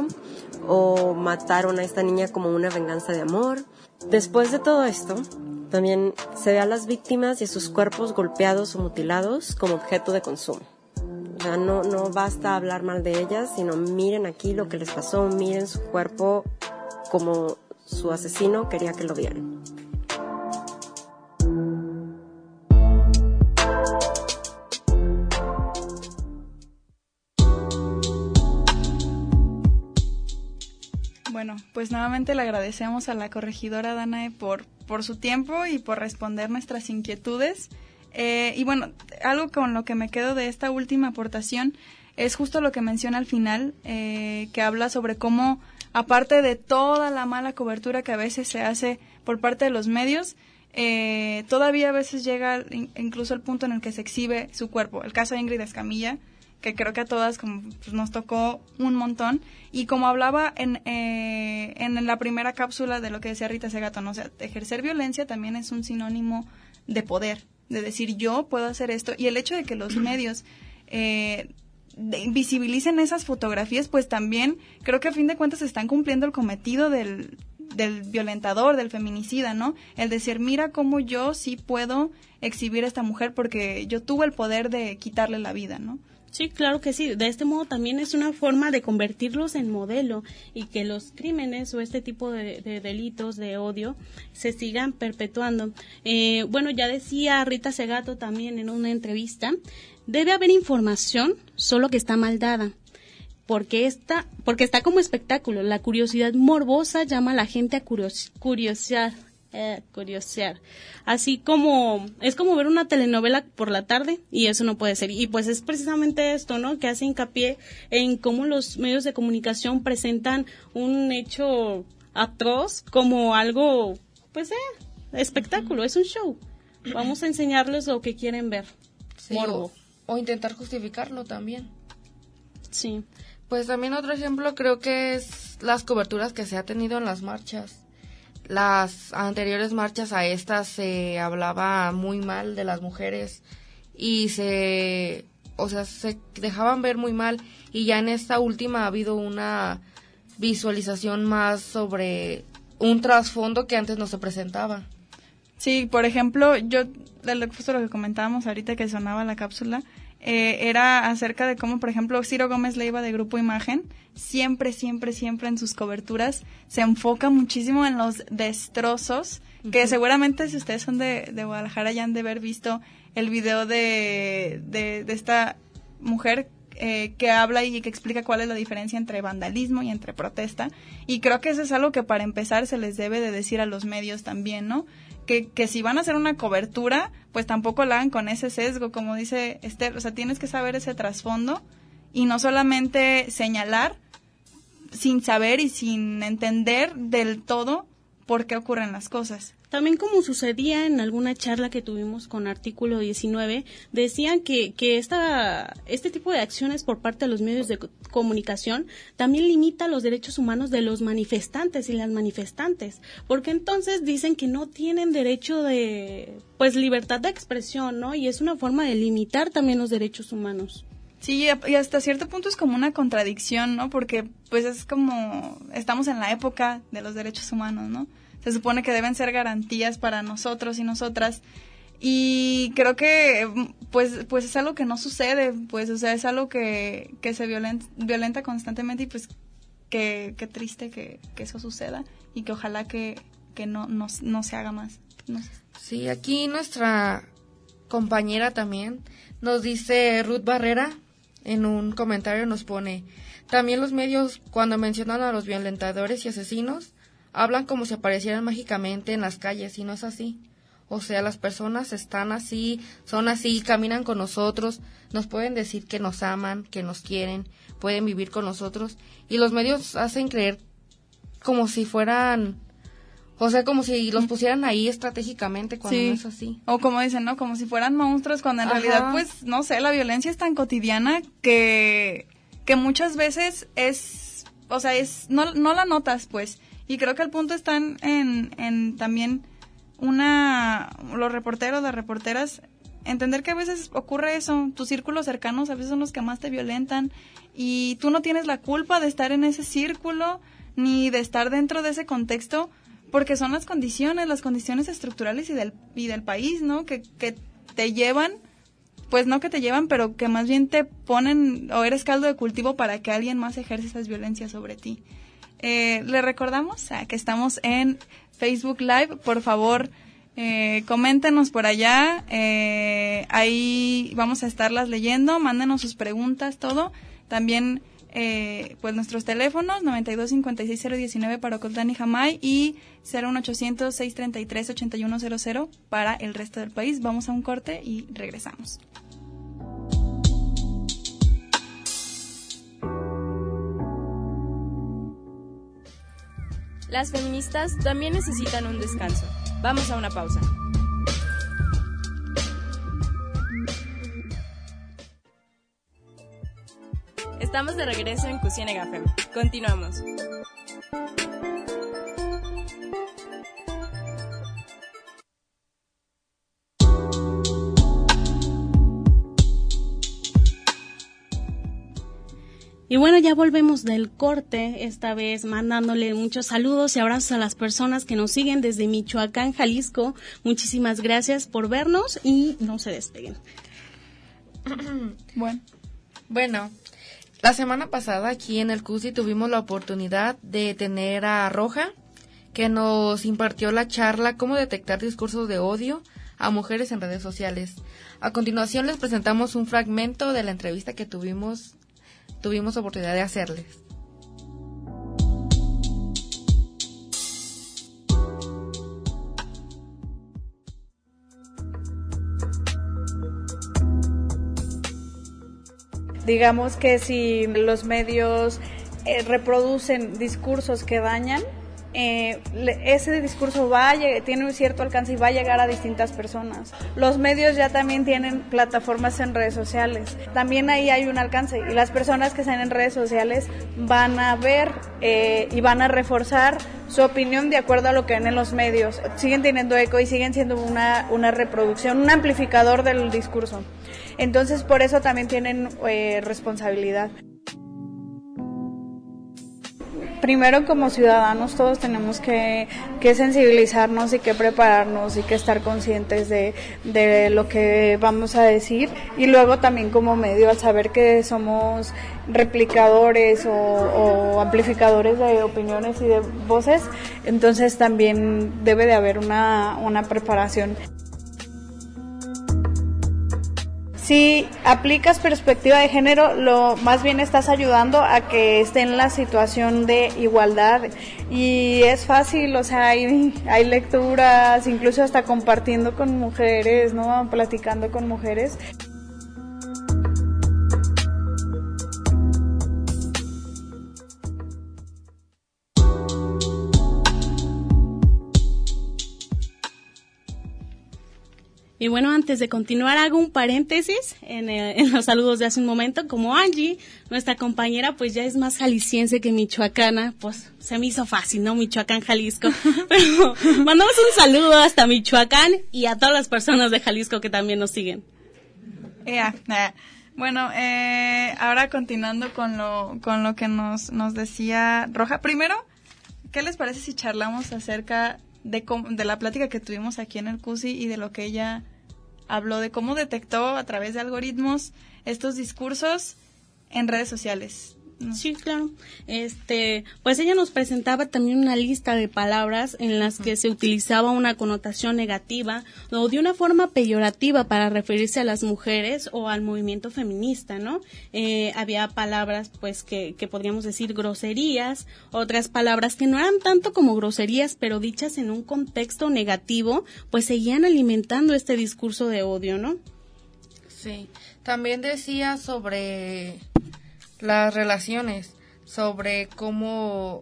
o mataron a esta niña como una venganza de amor. Después de todo esto, también se ve a las víctimas y a sus cuerpos golpeados o mutilados como objeto de consumo. O sea, no basta hablar mal de ellas, sino miren aquí lo que les pasó, miren su cuerpo como su asesino quería que lo vieran. Bueno, pues nuevamente le agradecemos a la corregidora Danae por su tiempo y por responder nuestras inquietudes. Y bueno, algo con lo que me quedo de esta última aportación es justo lo que menciona al final, que habla sobre cómo, aparte de toda la mala cobertura que a veces se hace por parte de los medios, todavía a veces llega incluso el punto en el que se exhibe su cuerpo. El caso de Ingrid Escamilla, que creo que a todas como, pues, nos tocó un montón, y como hablaba en la primera cápsula de lo que decía Rita Segato, ¿no? O sea, ejercer violencia también es un sinónimo de poder, de decir yo puedo hacer esto, y el hecho de que los medios visibilicen esas fotografías, pues también creo que a fin de cuentas están cumpliendo el cometido del violentador, del feminicida, ¿no? El decir, mira cómo yo sí puedo exhibir a esta mujer porque yo tuve el poder de quitarle la vida, ¿no? Sí, claro que sí. De este modo también es una forma de convertirlos en modelo y que los crímenes o este tipo de delitos de odio se sigan perpetuando. Bueno, ya decía Rita Segato también en una entrevista, debe haber información, solo que está mal dada. Porque está como espectáculo. La curiosidad morbosa llama a la gente a curiosear. Así como es como ver una telenovela por la tarde, y eso no puede ser. Y pues es precisamente esto, ¿no?, que hace hincapié en cómo los medios de comunicación presentan un hecho atroz como algo, pues espectáculo, es un show. Vamos a enseñarles lo que quieren ver. Sí, morbo. O intentar justificarlo también. Sí. Pues también otro ejemplo creo que es las coberturas que se ha tenido en las marchas. Las anteriores marchas a estas se hablaba muy mal de las mujeres y se dejaban ver muy mal, y ya en esta última ha habido una visualización más sobre un trasfondo que antes no se presentaba. Sí, por ejemplo, justo lo que comentábamos ahorita que sonaba la cápsula, era acerca de cómo, por ejemplo, Ciro Gómez Leiva de Grupo Imagen, siempre en sus coberturas se enfoca muchísimo en los destrozos, que seguramente si ustedes son de Guadalajara ya han de haber visto el video de esta mujer que habla y que explica cuál es la diferencia entre vandalismo y entre protesta, y creo que eso es algo que para empezar se les debe de decir a los medios también, ¿no? Que si van a hacer una cobertura, pues tampoco la hagan con ese sesgo, como dice Esther, o sea, tienes que saber ese trasfondo y no solamente señalar sin saber y sin entender del todo por qué ocurren las cosas. También, como sucedía en alguna charla que tuvimos con Artículo 19, decían que este tipo de acciones por parte de los medios de comunicación también limita los derechos humanos de los manifestantes y las manifestantes, porque entonces dicen que no tienen derecho de, pues, libertad de expresión, ¿no? Y es una forma de limitar también los derechos humanos. Sí, y hasta cierto punto es como una contradicción, ¿no? Porque pues es como, estamos en la época de los derechos humanos, ¿no? Se supone que deben ser garantías para nosotros y nosotras, y creo que pues es algo que no sucede, pues, o sea, es algo que se violenta constantemente, y pues qué triste que eso suceda, y que ojalá que no se haga más. No sé. Sí, aquí nuestra compañera también nos dice, Ruth Barrera, en un comentario nos pone, también los medios cuando mencionan a los violentadores y asesinos, hablan como si aparecieran mágicamente en las calles, y no es así. O sea, las personas están así, son así, caminan con nosotros, nos pueden decir que nos aman, que nos quieren, pueden vivir con nosotros, y los medios hacen creer como si fueran, o sea, como si los pusieran ahí estratégicamente cuando sí. No es así. O como dicen, ¿no? Como si fueran monstruos, cuando en realidad, pues, no sé, la violencia es tan cotidiana que muchas veces no la notas, pues. Y creo que el punto está en también los reporteros, las reporteras, entender que a veces ocurre eso, tus círculos cercanos a veces son los que más te violentan, y tú no tienes la culpa de estar en ese círculo, ni de estar dentro de ese contexto, porque son las condiciones estructurales y del país, ¿no? Que te llevan, pues no que te llevan, pero que más bien te ponen, o eres caldo de cultivo para que alguien más ejerce esas violencias sobre ti. Le recordamos que estamos en Facebook Live, por favor, coméntenos por allá, ahí vamos a estarlas leyendo, mándenos sus preguntas, todo, también pues nuestros teléfonos 9256-019 para Ocotlán y Jamay y 01800-633-8100 para el resto del país. Vamos a un corte y regresamos. Las feministas también necesitan un descanso. Vamos a una pausa. Estamos de regreso en Cusiene FM. Continuamos. Y bueno, ya volvemos del corte, esta vez mandándole muchos saludos y abrazos a las personas que nos siguen desde Michoacán, Jalisco. Muchísimas gracias por vernos y no se despeguen. Bueno, la semana pasada aquí en el CUSI tuvimos la oportunidad de tener a Roja, que nos impartió la charla Cómo detectar discursos de odio a mujeres en redes sociales. A continuación les presentamos un fragmento de la entrevista que tuvimos oportunidad de hacerles. Digamos que si los medios reproducen discursos que dañan, ese discurso tiene un cierto alcance y va a llegar a distintas personas. Los medios ya también tienen plataformas en redes sociales, también ahí hay un alcance y las personas que están en redes sociales van a ver y van a reforzar su opinión de acuerdo a lo que ven en los medios. Siguen teniendo eco y siguen siendo una reproducción, un amplificador del discurso. Entonces por eso también tienen responsabilidad. Primero, como ciudadanos, todos tenemos que sensibilizarnos y que prepararnos y que estar conscientes de lo que vamos a decir. Y luego también como medio, al saber que somos replicadores o amplificadores de opiniones y de voces, entonces también debe de haber una preparación. Si aplicas perspectiva de género, más bien estás ayudando a que esté en la situación de igualdad y es fácil, o sea, hay lecturas, incluso hasta compartiendo con mujeres, ¿no? Platicando con mujeres. Y bueno, antes de continuar, hago un paréntesis en los saludos de hace un momento. Como Angie, nuestra compañera, pues ya es más jalisciense que michoacana, pues se me hizo fácil, ¿no? Michoacán, Jalisco. Pero mandamos un saludo hasta Michoacán y a todas las personas de Jalisco que también nos siguen. Bueno, ahora continuando con lo que nos decía Roja. Primero, ¿qué les parece si charlamos acerca de la plática que tuvimos aquí en el CUSI y de lo que ella habló de cómo detectó a través de algoritmos estos discursos en redes sociales? Sí, claro. Pues ella nos presentaba también una lista de palabras en las que se utilizaba una connotación negativa o de una forma peyorativa para referirse a las mujeres o al movimiento feminista, ¿no? Había palabras, pues, que podríamos decir groserías, otras palabras que no eran tanto como groserías, pero dichas en un contexto negativo, pues seguían alimentando este discurso de odio, ¿no? Sí. También decía sobre las relaciones, sobre cómo...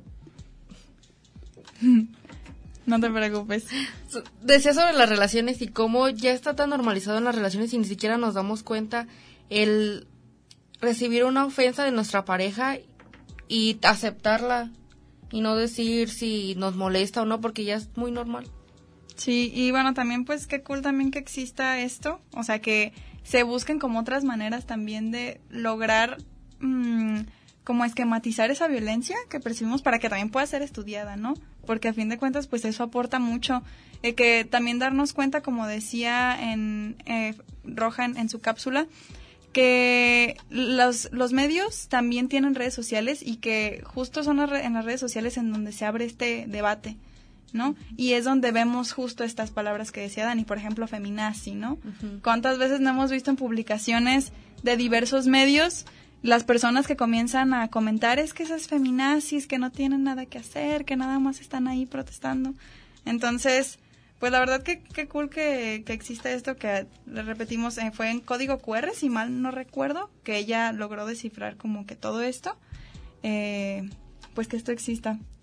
No te preocupes. Decía sobre las relaciones y cómo ya está tan normalizado en las relaciones y ni siquiera nos damos cuenta el recibir una ofensa de nuestra pareja y aceptarla y no decir si nos molesta o no, porque ya es muy normal. Sí, y bueno, también pues qué cool también que exista esto, o sea, que se busquen como otras maneras también de lograr como esquematizar esa violencia que percibimos para que también pueda ser estudiada, ¿no? Porque a fin de cuentas pues eso aporta mucho, que también darnos cuenta, como decía Roja en su cápsula, que los medios también tienen redes sociales y que justo son en las redes sociales en donde se abre este debate, ¿no? Y es donde vemos justo estas palabras que decía Dani, por ejemplo, feminazi, ¿no? Uh-huh. ¿Cuántas veces no hemos visto en publicaciones de diversos medios las personas que comienzan a comentar es que esas feminazis que no tienen nada que hacer, que nada más están ahí protestando? Entonces, pues la verdad que qué cool que existe esto, que le repetimos, fue en código QR, si mal no recuerdo, que ella logró descifrar como que todo esto, pues que esto exista.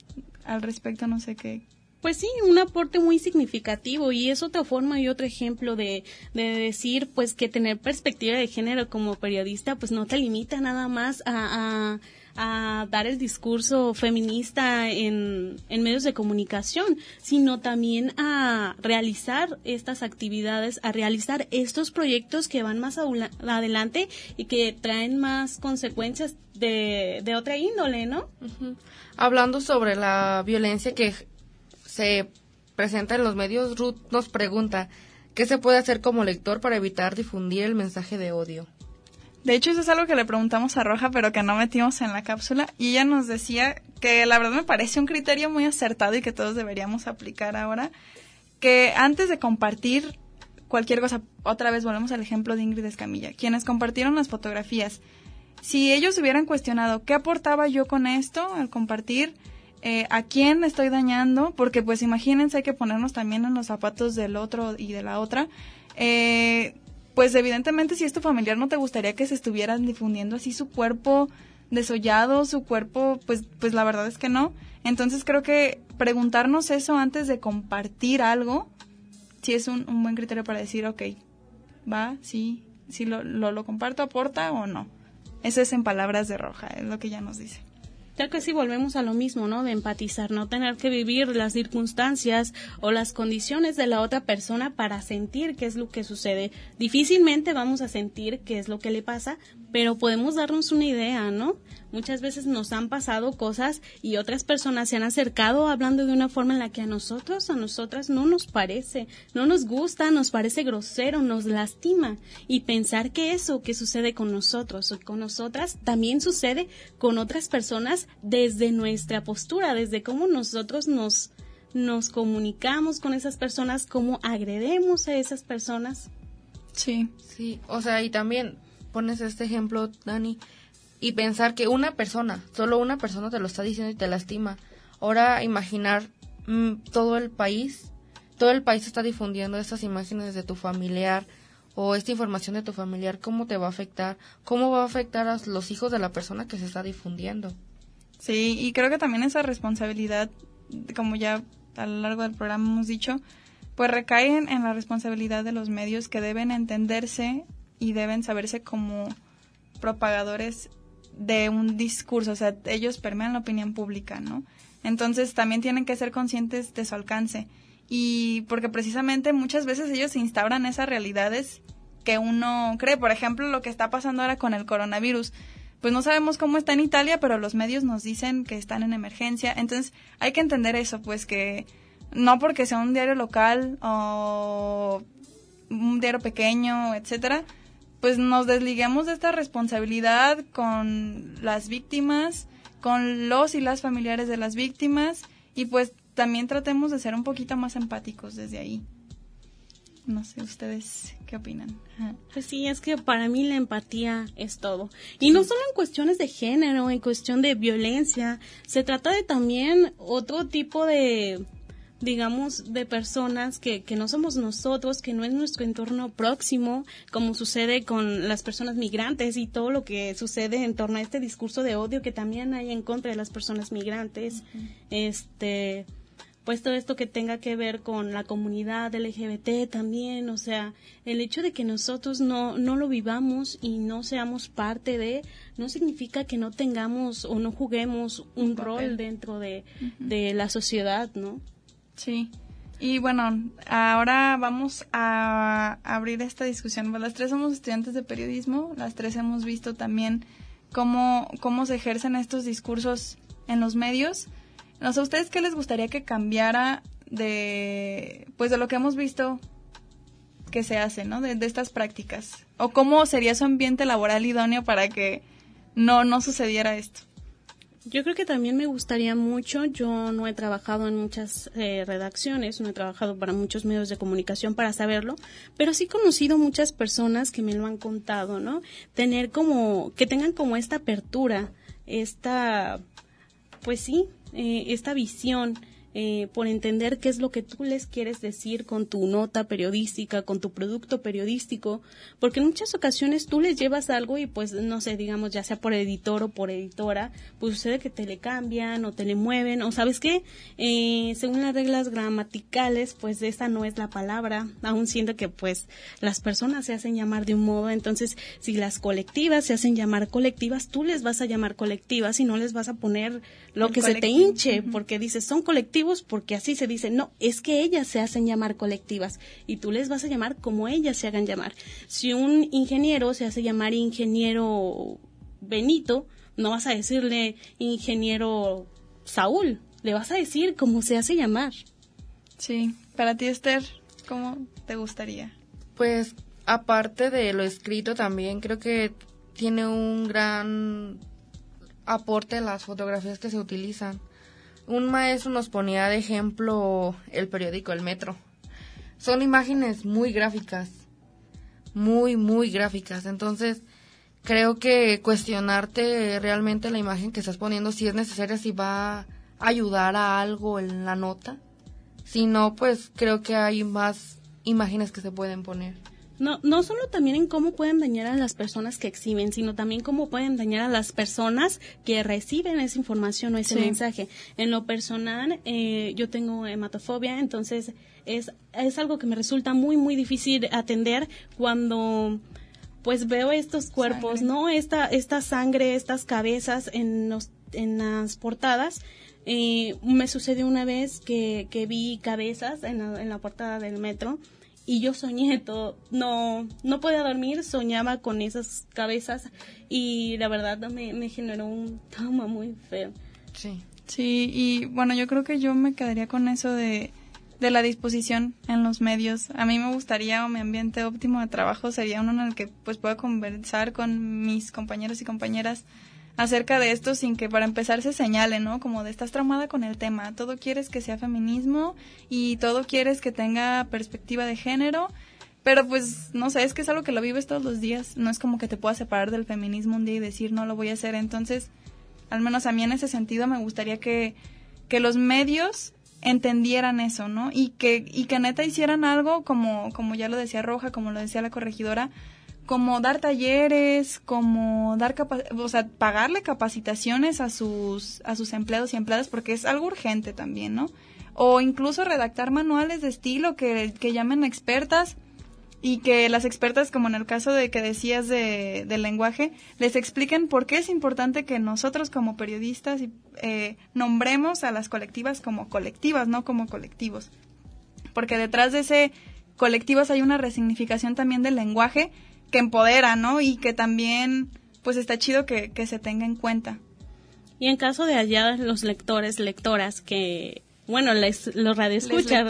al respecto, no sé qué. Pues sí, un aporte muy significativo, y es otra forma y otro ejemplo de decir pues que tener perspectiva de género como periodista pues no te limita nada más a dar el discurso feminista en medios de comunicación, sino también a realizar estas actividades, a realizar estos proyectos que van más adelante y que traen más consecuencias de otra índole, ¿no? Uh-huh. Hablando sobre la violencia que se presenta en los medios, Ruth nos pregunta, ¿qué se puede hacer como lector para evitar difundir el mensaje de odio? De hecho, eso es algo que le preguntamos a Roja, pero que no metimos en la cápsula, y ella nos decía que la verdad me parece un criterio muy acertado y que todos deberíamos aplicar ahora, que antes de compartir cualquier cosa, otra vez volvemos al ejemplo de Ingrid Escamilla, quienes compartieron las fotografías, si ellos hubieran cuestionado qué aportaba yo con esto al compartir, a quién estoy dañando, porque pues imagínense, hay que ponernos también en los zapatos del otro y de la otra, pues evidentemente si es tu familiar no te gustaría que se estuvieran difundiendo así su cuerpo desollado, su cuerpo, pues la verdad es que no. Entonces creo que preguntarnos eso antes de compartir algo, sí es un buen criterio para decir, okay, va, sí lo comparto, aporta o no. Eso es en palabras de Roja, es lo que ella nos dice. Ya que sí volvemos a lo mismo, ¿no? De empatizar, no tener que vivir las circunstancias o las condiciones de la otra persona para sentir qué es lo que sucede. Difícilmente vamos a sentir qué es lo que le pasa, pero podemos darnos una idea, ¿no? Muchas veces nos han pasado cosas y otras personas se han acercado hablando de una forma en la que a nosotras no nos parece, no nos gusta, nos parece grosero, nos lastima. Y pensar que eso que sucede con nosotros o con nosotras también sucede con otras personas desde nuestra postura, desde cómo nosotros nos comunicamos con esas personas, cómo agredemos a esas personas. Sí, o sea, y también pones este ejemplo, Dani, y pensar que una persona, solo una persona te lo está diciendo y te lastima. Ahora imaginar todo el país está difundiendo estas imágenes de tu familiar o esta información de tu familiar, ¿cómo te va a afectar? ¿Cómo va a afectar a los hijos de la persona que se está difundiendo? Sí, y creo que también esa responsabilidad, como ya a lo largo del programa hemos dicho, pues recaen en la responsabilidad de los medios, que deben entenderse y deben saberse como propagadores de un discurso, o sea, ellos permean la opinión pública, ¿no? Entonces también tienen que ser conscientes de su alcance, y porque precisamente muchas veces ellos instauran esas realidades que uno cree. Por ejemplo, lo que está pasando ahora con el coronavirus, pues no sabemos cómo está en Italia, pero los medios nos dicen que están en emergencia. Entonces hay que entender eso, pues que no porque sea un diario local o un diario pequeño, etcétera, pues nos desliguemos de esta responsabilidad con las víctimas, con los y las familiares de las víctimas, y pues también tratemos de ser un poquito más empáticos desde ahí. No sé, ¿ustedes qué opinan? Pues sí, es que para mí la empatía es todo. Y no solo en cuestiones de género, en cuestión de violencia, se trata de también otro tipo de, digamos, de personas que no somos nosotros, que no es nuestro entorno próximo, como sucede con las personas migrantes y todo lo que sucede en torno a este discurso de odio que también hay en contra de las personas migrantes. Uh-huh. Pues todo esto que tenga que ver con la comunidad LGBT también, o sea, el hecho de que nosotros no lo vivamos y no seamos parte de, no significa que no tengamos o no juguemos un rol dentro de la sociedad, ¿no? Sí, y bueno, ahora vamos a abrir esta discusión. Pues las tres somos estudiantes de periodismo, las tres hemos visto también cómo se ejercen estos discursos en los medios. No sé, ¿a ustedes qué les gustaría que cambiara de lo que hemos visto que se hace, ¿no? De estas prácticas? ¿O cómo sería su ambiente laboral idóneo para que no sucediera esto? Yo creo que también me gustaría mucho, yo no he trabajado en muchas redacciones, no he trabajado para muchos medios de comunicación para saberlo, pero sí he conocido muchas personas que me lo han contado, ¿no? Que tengan como esta apertura, esta visión por entender qué es lo que tú les quieres decir con tu nota periodística, con tu producto periodístico, porque en muchas ocasiones tú les llevas algo y pues no sé, digamos, ya sea por editor o por editora, pues sucede que te le cambian o te le mueven, o ¿sabes qué? Según las reglas gramaticales, pues esa no es la palabra, aún siendo que pues las personas se hacen llamar de un modo. Entonces, si las colectivas se hacen llamar colectivas, tú les vas a llamar colectivas y no les vas a poner lo que se te hinche, porque dices, son colectivos porque así se dice. No, es que ellas se hacen llamar colectivas y tú les vas a llamar como ellas se hagan llamar. Si un ingeniero se hace llamar ingeniero Benito, no vas a decirle ingeniero Saúl, le vas a decir cómo se hace llamar. Sí, para ti, Esther, ¿cómo te gustaría? Pues aparte de lo escrito también creo que tiene un gran aporte las fotografías que se utilizan. Un maestro nos ponía de ejemplo el periódico El Metro. Son imágenes muy gráficas, muy gráficas. Entonces, creo que cuestionarte realmente la imagen que estás poniendo, si es necesaria, si va a ayudar a algo en la nota. Si no, pues creo que hay más imágenes que se pueden poner. No solo también en cómo pueden dañar a las personas que exhiben, sino también cómo pueden dañar a las personas que reciben esa información o ese mensaje. En lo personal, yo tengo hematofobia, entonces es algo que me resulta muy difícil atender cuando pues veo estos cuerpos, sangre. ¿No? Esta sangre, estas cabezas en las portadas. Me sucedió una vez que vi cabezas en la portada del Metro. Y yo soñé todo, no podía dormir, soñaba con esas cabezas y la verdad me generó un trauma muy feo. Sí, y bueno, yo creo que yo me quedaría con eso de la disposición en los medios. A mí me gustaría, o mi ambiente óptimo de trabajo sería uno en el que pues pueda conversar con mis compañeros y compañeras acerca de esto sin que para empezar se señale, ¿no? Como de estás traumada con el tema, todo quieres que sea feminismo y todo quieres que tenga perspectiva de género, pero pues no sé, es que es algo que lo vives todos los días, no es como que te puedas separar del feminismo un día y decir no lo voy a hacer. Entonces, al menos a mí en ese sentido me gustaría que los medios entendieran eso, ¿no? Y que neta hicieran algo como ya lo decía Roja, como lo decía la corregidora, como dar talleres, como dar pagarle capacitaciones a sus empleados y empleadas, porque es algo urgente también, ¿no? O incluso redactar manuales de estilo que llamen expertas y que las expertas, como en el caso de que decías del lenguaje, les expliquen por qué es importante que nosotros como periodistas nombremos a las colectivas como colectivas, no como colectivos. Porque detrás de ese colectivas hay una resignificación también del lenguaje que empodera, ¿no? Y que también, pues está chido que se tenga en cuenta. Y en caso de allá los lectores, lectoras que, bueno, los radioescuchas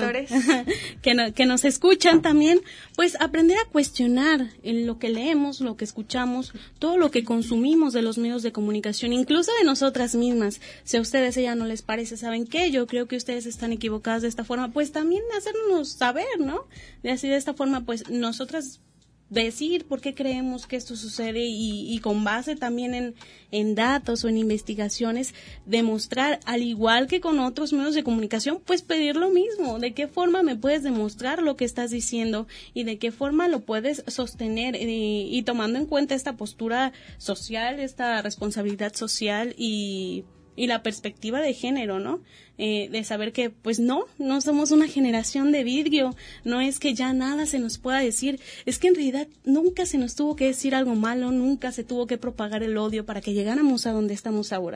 que nos escuchan también, pues aprender a cuestionar lo que leemos, lo que escuchamos, todo lo que consumimos de los medios de comunicación, incluso de nosotras mismas. Si a ustedes ya no les parece, ¿saben qué? Yo creo que ustedes están equivocadas de esta forma, pues también hacernos saber, ¿no? De esta forma, pues nosotras decir por qué creemos que esto sucede y con base también en datos o en investigaciones, demostrar, al igual que con otros medios de comunicación, pues pedir lo mismo. ¿De qué forma me puedes demostrar lo que estás diciendo y de qué forma lo puedes sostener? Y tomando en cuenta esta postura social, esta responsabilidad social y la perspectiva de género, ¿no? De saber que, pues no somos una generación de vidrio, no es que ya nada se nos pueda decir, es que en realidad nunca se nos tuvo que decir algo malo, nunca se tuvo que propagar el odio para que llegáramos a donde estamos ahora.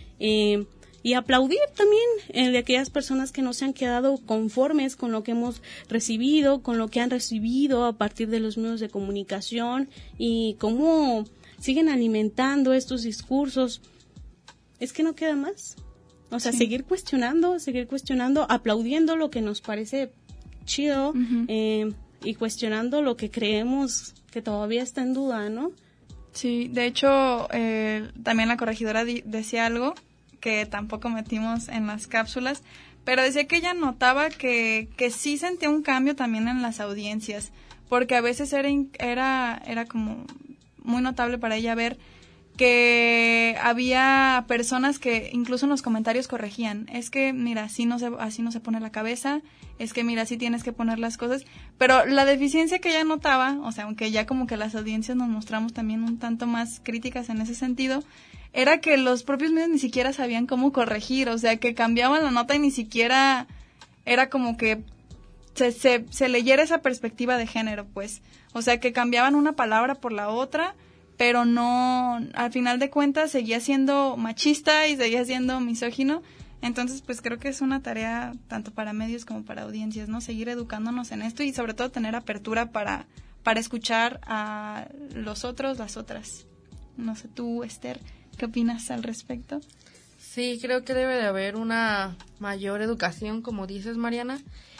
Y aplaudir también de aquellas personas que no se han quedado conformes con lo que hemos recibido, con lo que han recibido a partir de los medios de comunicación y cómo siguen alimentando estos discursos. Es que no queda más. O sea, seguir cuestionando, aplaudiendo lo que nos parece chido, y cuestionando lo que creemos que todavía está en duda, ¿no? Sí, de hecho, también la corregidora decía algo que tampoco metimos en las cápsulas, pero decía que ella notaba que sí sentía un cambio también en las audiencias, porque a veces era como muy notable para ella ver que había personas que incluso en los comentarios corregían, es que mira, así no se pone la cabeza, es que mira, así tienes que poner las cosas, pero la deficiencia que ella notaba, o sea, aunque ya como que las audiencias nos mostramos también un tanto más críticas en ese sentido, era que los propios medios ni siquiera sabían cómo corregir, o sea, que cambiaban la nota y ni siquiera era como que se leyera esa perspectiva de género, pues, o sea, que cambiaban una palabra por la otra, pero no, al final de cuentas seguía siendo machista y seguía siendo misógino. Entonces, pues creo que es una tarea tanto para medios como para audiencias, ¿no? Seguir educándonos en esto y sobre todo tener apertura para escuchar a los otros, las otras. No sé, tú, Esther, ¿qué opinas al respecto? Sí, creo que debe de haber una mayor educación, como dices, Mariana.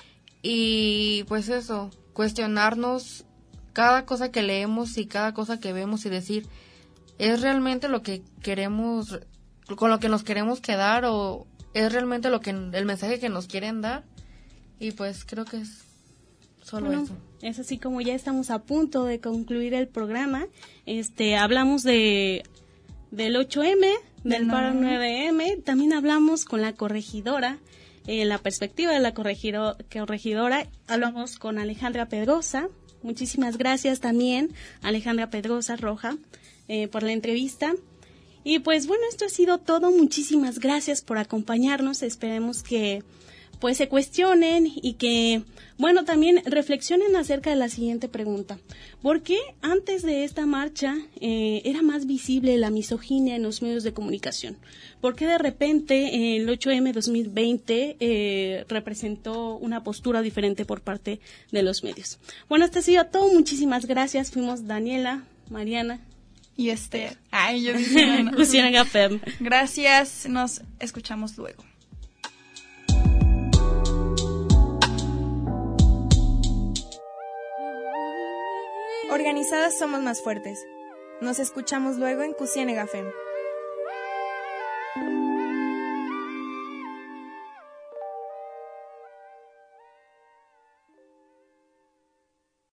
Y pues eso, cuestionarnos cada cosa que leemos y cada cosa que vemos y decir, ¿es realmente lo que queremos, con lo que nos queremos quedar o es realmente el mensaje que nos quieren dar? Y pues creo que es solo eso. Es así como ya estamos a punto de concluir el programa. Hablamos del 8M, del paro 9M, también hablamos con la corregidora, la perspectiva de la corregidora, hablamos con Alejandra Pedrosa. Muchísimas gracias también, Alejandra Pedrosa Roja, por la entrevista. Y pues bueno, esto ha sido todo. Muchísimas gracias por acompañarnos. Esperemos que pues se cuestionen y que, bueno, también reflexionen acerca de la siguiente pregunta. ¿Por qué antes de esta marcha era más visible la misoginia en los medios de comunicación? ¿Por qué de repente el 8M 2020 representó una postura diferente por parte de los medios? Bueno, esto ha sido todo. Muchísimas gracias. Fuimos Daniela, Mariana y Esther. Ay, yo dije, Cusiénega FM. Gracias. Nos escuchamos luego. Organizadas somos más fuertes. Nos escuchamos luego en Cusiénega FM.